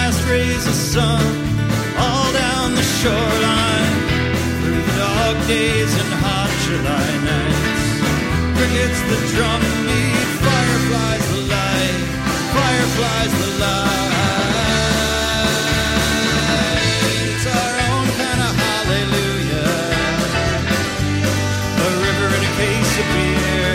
last rays of sun, all down the shoreline, through the dog days and hot July nights. Crickets the drum beat, fireflies the light, fireflies the light. It's our own kind of hallelujah, a river in a case of beer,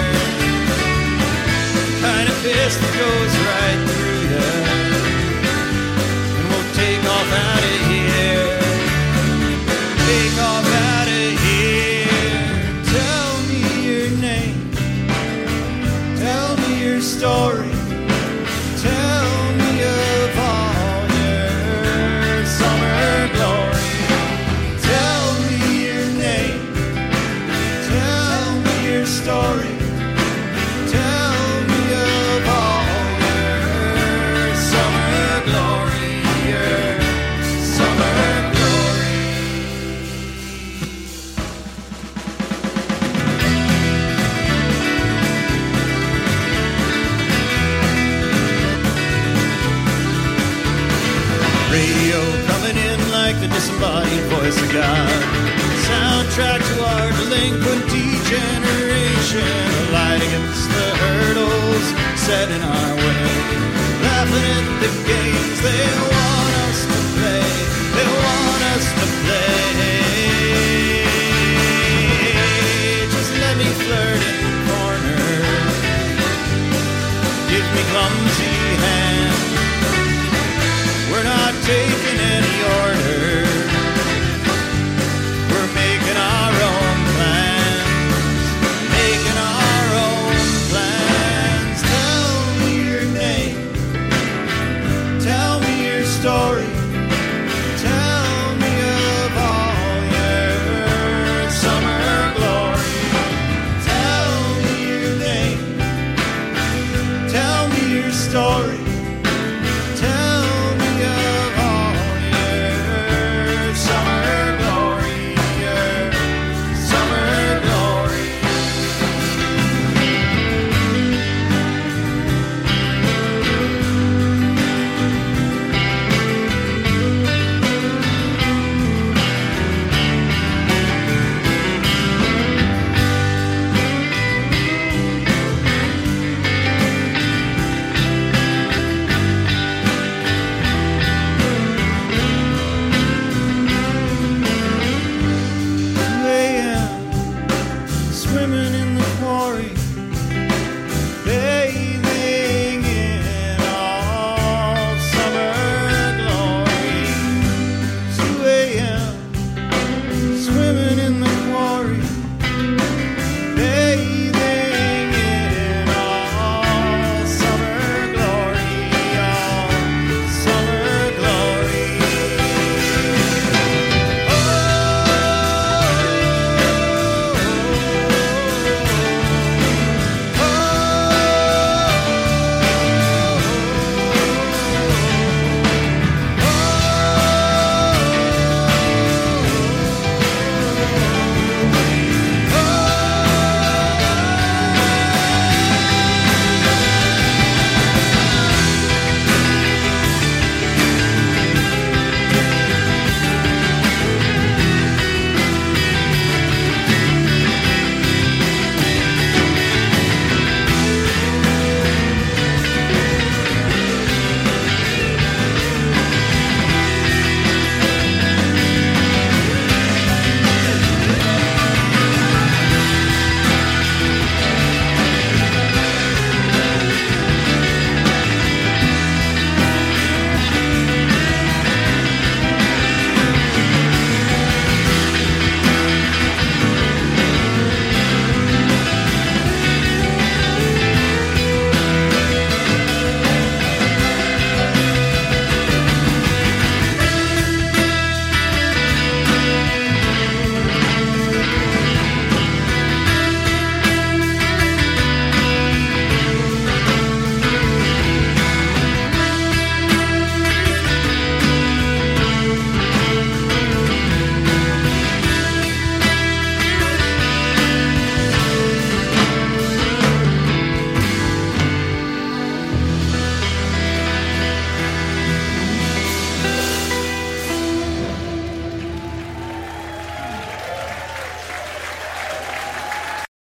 kind of fist that goes right through you, and we'll take off out of here, take off out of here. Tell me your name, tell me your story, tell me of all your summer glory. Tell me your name, tell me your story, tell me of all your summer glory, your summer glory. Radio coming in like the disembodied voice of God. Soundtrack to our delinquent degeneration. A light against the hurdles set in our way. Laughing at the games they